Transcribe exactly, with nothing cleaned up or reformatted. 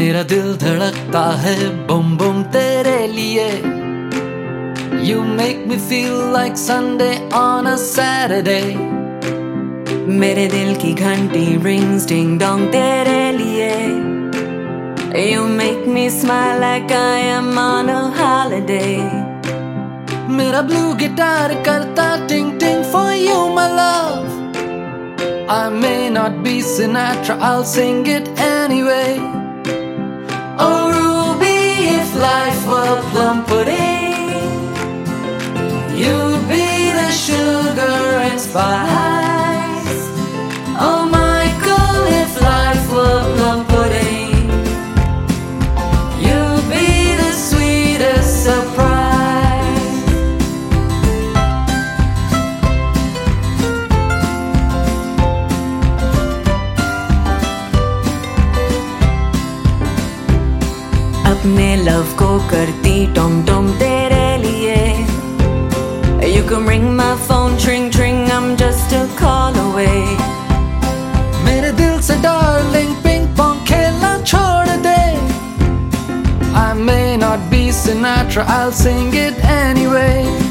मेरा दिल धड़कता है बुम बुम तेरे लिए. You make me feel like Sunday on a Saturday. मेरे दिल की घंटी rings ding dong तेरे लिए. You make me smile like I am on a holiday. मेरा blue guitar करता ting ting for you my love. I may not be Sinatra, I'll sing it anyway. Oh Ruby, if life were plum pudding, you'd be the sugar and spice. Oh Michael, if life were plum pudding, you'd be the sweetest surprise. अपने love को करती Tom Tom तेरे लिए. You can ring my phone, tring tring, I'm just a call away. मेरे दिल से darling ping pong खेलना छोड़ दे. I may not be Sinatra, I'll sing it anyway.